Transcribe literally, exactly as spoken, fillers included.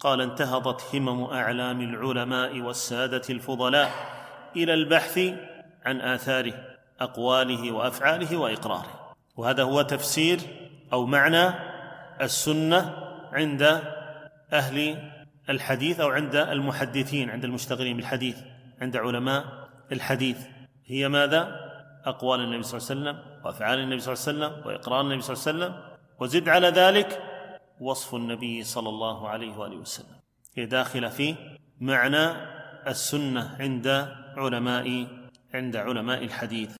قال: انتهضت همم أعلام العلماء والسادة الفضلاء إلى البحث عن آثاره، أقواله وأفعاله وإقراره. وهذا هو تفسير أو معنى السنة عند أهل الحديث أو عند المحدثين، عند المشتغلين بالحديث، عند علماء الحديث. هي ماذا؟ أقوال النبي صلى الله عليه وسلم وأفعال النبي صلى الله عليه وسلم وإقرار النبي صلى الله عليه وسلم، وزد على ذلك وصف النبي صلى الله عليه وآله وسلم. هي داخلة في معنى السنة عند علماء عند علماء الحديث.